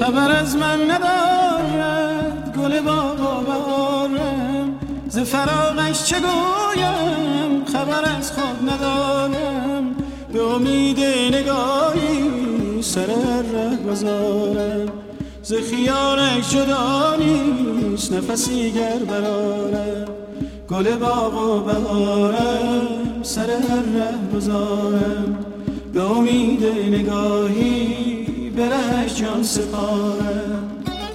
خبر از من ندارد گل باغ و بهارم، ز فراقش چه گویم خبر از خود ندارم. به امید نگاهی سر ره گذارم، ز خیالش جدا نیست نفسی گر برارم. گل باغ و بهارم سر ره گذارم، به امید نگاهی به رهش جان سپارم.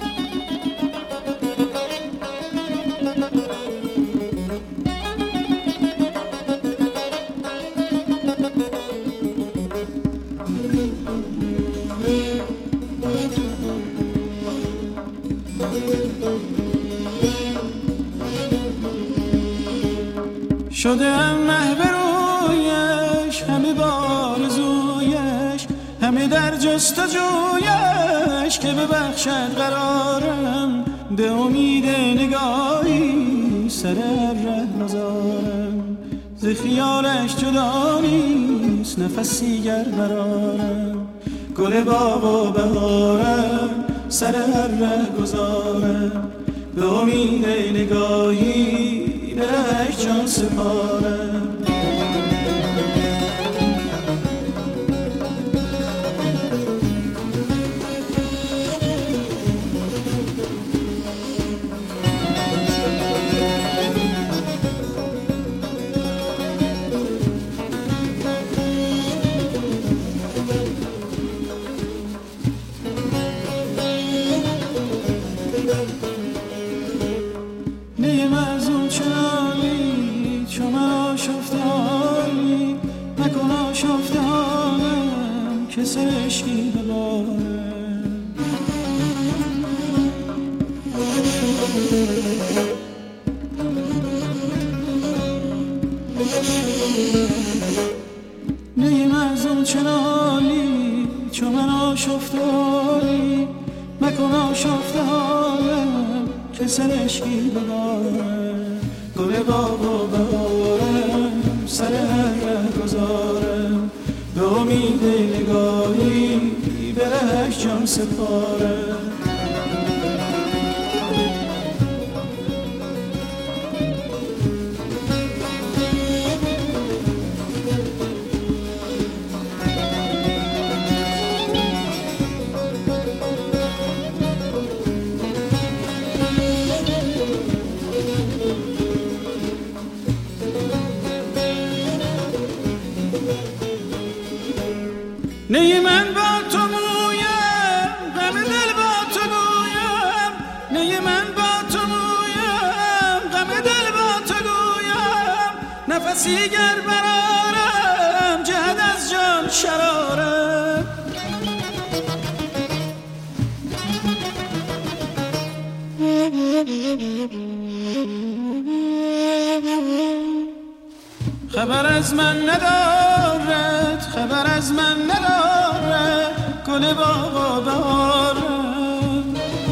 شدم محو رویش همه با آرزویش، همه در جستجویش که ببخشد قرارم. به امید نگاهی سر ره گذارم، ز خیالش جدا نیست نفسی گر برارم. گل باغ و بهارم سر ره گذارم، به امید نگاهی به رهش جان سپارم. نیم از اون چنانی چو من آشفته حالی، نکن آشفته حالم که سرشکی ببارم. نیم از اون چنانی چو من آشفته حالی، نکن آشفته حالم که سرشکی ببارم. گل باغ و بهارم سر ره گذارم، به امید نگاهی به رهش جان سپارم. نی من با تو مویم غم دل با تو گویم، نی من با تو مویم غم دل با تو گویم. نفسی گر برارم جهد از جان شرارم. خبر از من ندارد خبر از من ندارد گل باغ و بهارم،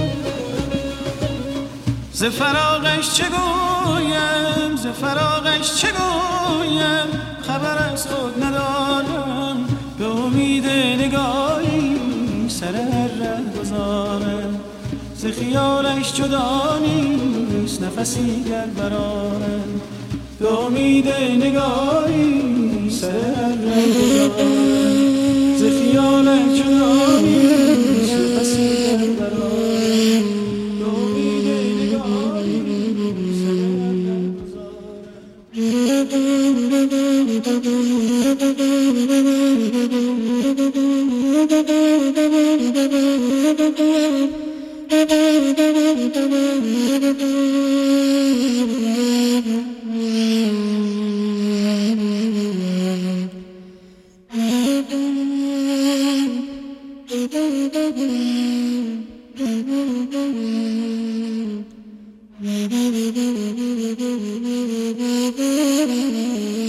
ز فراقش چه گویم ز فراقش چه گویم خبر از خود ندارم. به امید نگاهی سر ره گذارم، ز خیالش جدا نیست نفسی گر برارم. به امید نگاهی سر ره گذارم، ز خیالش جدا نیست نفسی گر برارم. به امید نگاهی سر ره گذارم.